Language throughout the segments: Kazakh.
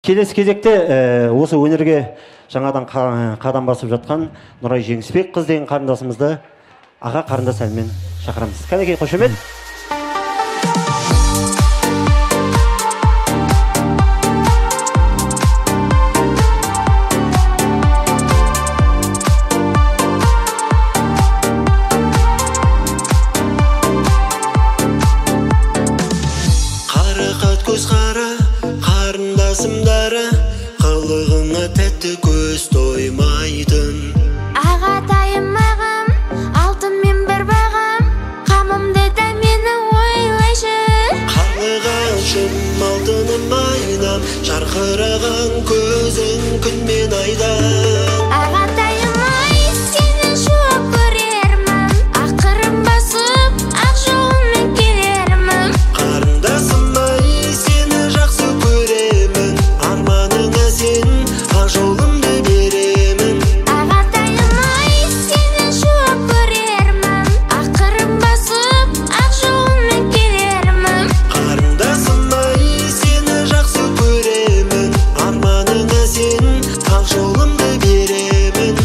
келесі кезекте осы өнерге жаңадан қадам басып жатқан Нұрай Жеңісбек қыз деген қарындасымызды аға қарындас әнмен шақырамыз. Кәнекей, қошемет. Қарақат көз қара қарындасымдары, қылығыңа тәтті көз тоймайтын. Ағатайым ағам, алтынмен бір бағам, қамымды да мені ойлайшы. Қарлығашым алтыным айнам, жарқыраған көзің күнмен айдан. Ағатайым ай, сені жуып көрермін, ақырын басып ақ жолмен келермін. Қарындасым ай, сені жақсы көремін, арманыңа сен ақ жолымды беремін. Ағатайым ай, сені жуып көрермін, ақырын басып ақ жолмен келермін. Қарындасым ай, сені жақсы көремін, арманыңа сен ақ жолымды беремін.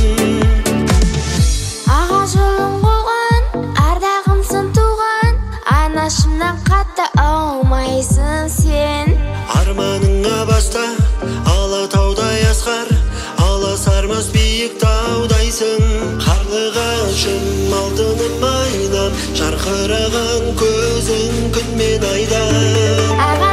Аға жолың болған, ардағымсың туған, анашымнан қатты аумайсың сен. Арманыңа баста алатаудай асқар, аласармас биік таудайсың. Қарлығашым алтыным айнам, жарқыраған көзің күнмен айдан. Аға